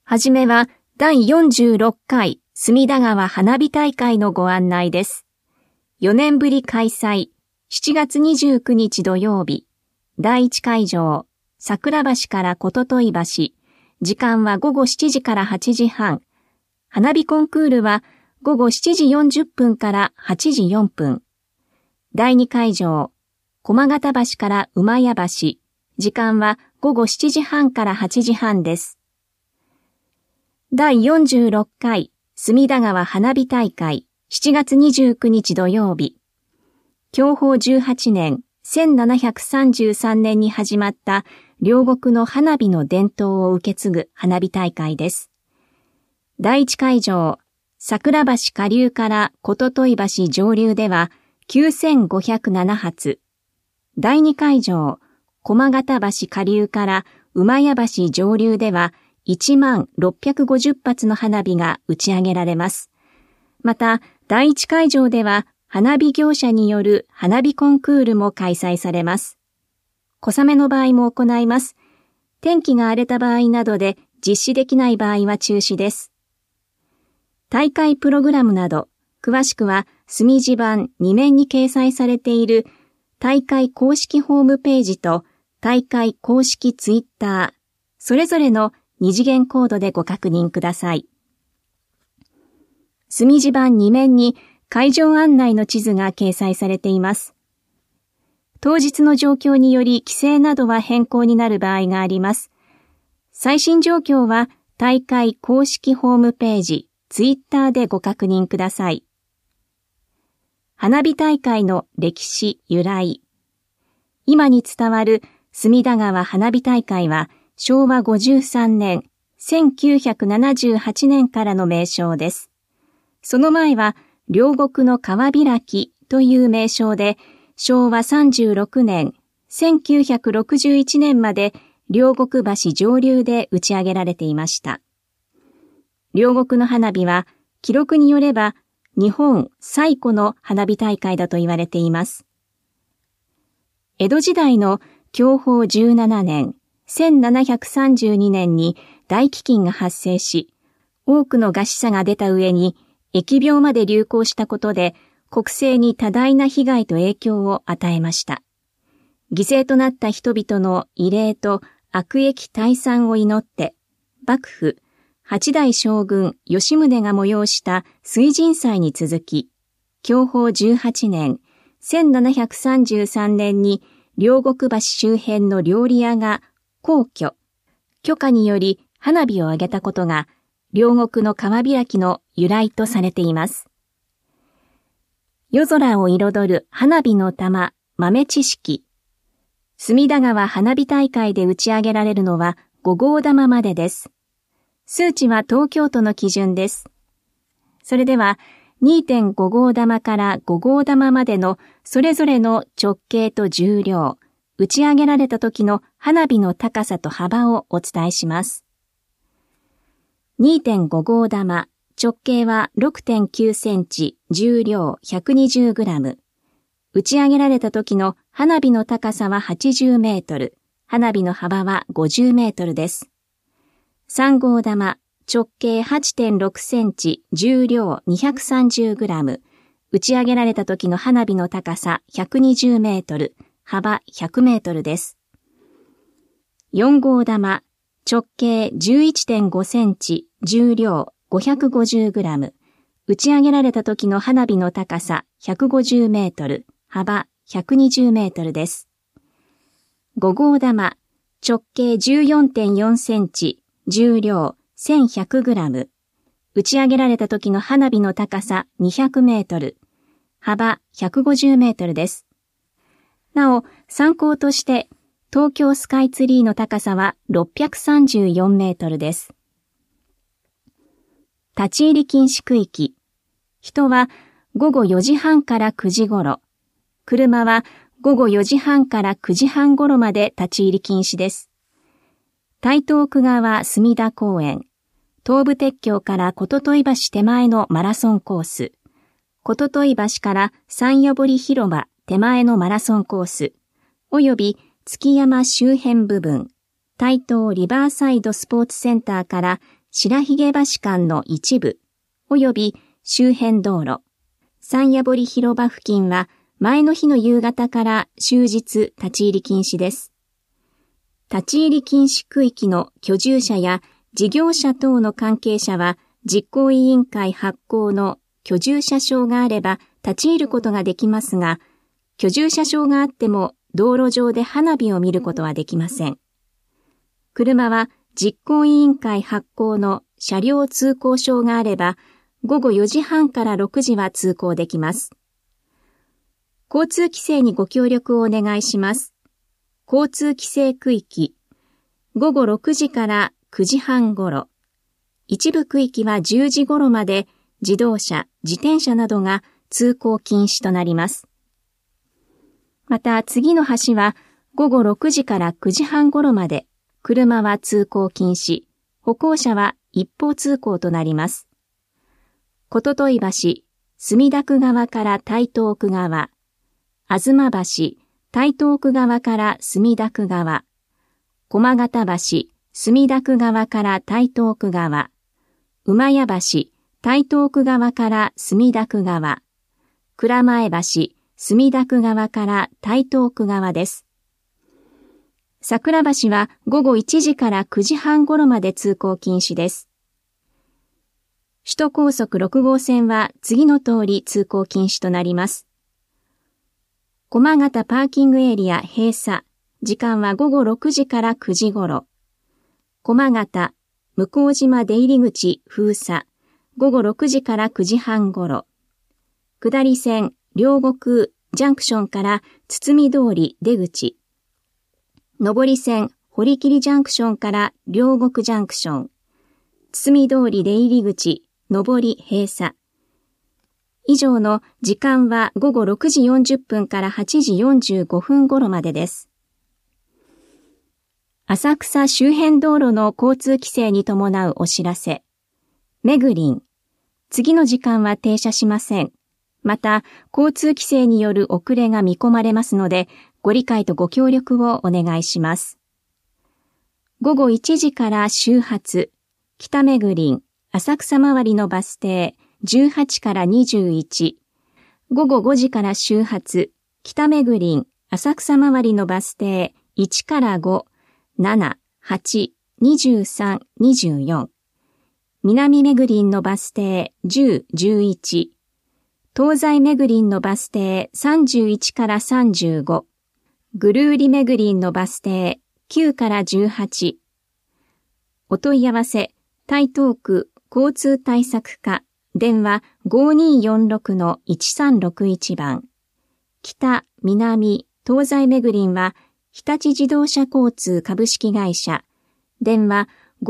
はじめは第46回隅田川花火大会のご案内です。4年ぶり開催、7月29日土曜日、第1会場、桜橋から琴戸橋、時間は午後7時から8時半、花火コンクールは午後7時40分から8時4分。第2会場、駒形橋から馬屋橋、時間は午後7時半から8時半です。第46回隅田川花火大会7月29日土曜日。享保18年1733年に始まった両国の花火の伝統を受け継ぐ花火大会です。第1会場、桜橋下流から琴戸橋上流では9507発。第2会場、駒形橋下流から馬屋橋上流では10650発の花火が打ち上げられます。また、第1会場では花火業者による花火コンクールも開催されます。小雨の場合も行います。天気が荒れた場合などで実施できない場合は中止です。大会プログラムなど、詳しくは隅地版2面に掲載されている大会公式ホームページと大会公式ツイッター、それぞれの二次元コードでご確認ください。隅地版2面に会場案内の地図が掲載されています。当日の状況により規制などは変更になる場合があります。最新状況は大会公式ホームページ、ツイッターでご確認ください。花火大会の歴史由来。今に伝わる隅田川花火大会は昭和53年、1978年からの名称です。その前は両国の川開きという名称で、昭和36年、1961年まで両国橋上流で打ち上げられていました。両国の花火は記録によれば日本最古の花火大会だと言われています。江戸時代の享保17年、1732年に大飢饉が発生し、多くの餓死者が出た上に疫病まで流行したことで国政に多大な被害と影響を与えました。犠牲となった人々の慰霊と悪疫退散を祈って、幕府、八代将軍吉宗が催した水神祭に続き、享保18年、1733年に両国橋周辺の料理屋が皇居、許可により花火を上げたことが両国の川開きの由来とされています。夜空を彩る花火の玉、豆知識。隅田川花火大会で打ち上げられるのは5号玉までです。数値は東京都の基準です。それでは 2.5 号玉から5号玉までのそれぞれの直径と重量、打ち上げられた時の花火の高さと幅をお伝えします。2.5 号玉、直径は 6.9 センチ、重量120グラム。打ち上げられた時の花火の高さは80メートル、花火の幅は50メートルです。3号玉、直径 8.6 センチ、重量230グラム。打ち上げられた時の花火の高さ120メートル、幅100メートルです。4号玉、直径 11.5 センチ、重量550グラム。打ち上げられた時の花火の高さ150メートル、幅120メートルです。5号玉、直径 14.4 センチ、重量1100グラム。打ち上げられた時の花火の高さ200メートル、幅150メートルです。なお、参考として、東京スカイツリーの高さは634メートルです。立ち入り禁止区域。人は午後4時半から9時頃。車は午後4時半から9時半頃まで立ち入り禁止です。台東区側隅田公園。東武鉄橋から琴戸橋手前のマラソンコース。琴戸橋から山谷堀広場手前のマラソンコース。および月山周辺部分。台東リバーサイドスポーツセンターから白髭橋間の一部、及び周辺道路、山谷堀広場付近は前の日の夕方から終日立ち入り禁止です。立ち入り禁止区域の居住者や事業者等の関係者は実行委員会発行の居住者証があれば立ち入ることができますが、居住者証があっても道路上で花火を見ることはできません。車は実行委員会発行の車両通行証があれば、午後4時半から6時は通行できます。交通規制にご協力をお願いします。交通規制区域、午後6時から9時半頃、一部区域は10時頃まで自動車、自転車などが通行禁止となります。また次の橋は午後6時から9時半頃まで車は通行禁止、歩行者は一方通行となります。こととい橋、墨田区側から台東区側、東橋、台東区側から墨田区側、駒形橋、墨田区側から台東区側、馬屋橋、台東区側から墨田区側、蔵前橋、墨田区側から台東区側です。桜橋は午後1時から9時半頃まで通行禁止です。首都高速6号線は次の通り通行禁止となります。駒形パーキングエリア閉鎖、時間は午後6時から9時頃。駒形、向島出入り口封鎖、午後6時から9時半頃。下り線、両国ジャンクションから堤通り出口。上り線、堀切ジャンクションから両国ジャンクション。堤通り出入り口、上り閉鎖。以上の時間は午後6時40分から8時45分頃までです。浅草周辺道路の交通規制に伴うお知らせ。めぐりん。次の時間は停車しません。また、交通規制による遅れが見込まれますので、ご理解とご協力をお願いします。午後1時から終発、北めぐりん、浅草周りのバス停、18から21。午後5時から終発、北めぐりん、浅草周りのバス停、1から5、7、8、23、24。南めぐりんのバス停、10、11。東西めぐりんのバス停、31から35。ぐるうりめぐりんのバス停、9から18。お問い合わせ、台東区交通対策課、電話 5246-1361 番。北、南、東西めぐりんは、日立自動車交通株式会社。電話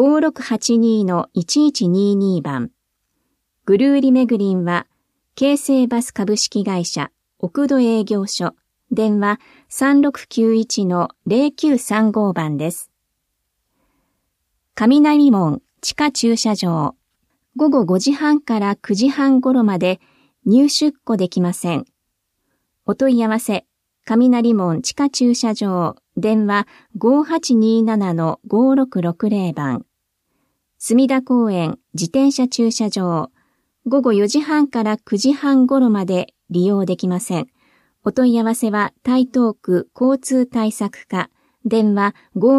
5682-1122 番。ぐるうりめぐりんは、京成バス株式会社、奥戸営業所。電話 3691-0935 番です。雷門地下駐車場。午後5時半から9時半頃まで入出庫できません。お問い合わせ、雷門地下駐車場、電話 5827-5660 番。墨田公園自転車駐車場、午後4時半から9時半頃まで利用できません。お問い合わせは台東区交通対策課、電話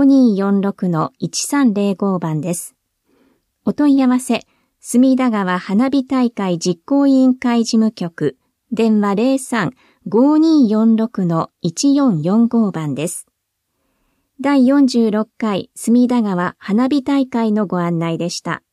5246-1305 番です。お問い合わせ、隅田川花火大会実行委員会事務局、電話 03-5246-1445 番です。第46回隅田川花火大会のご案内でした。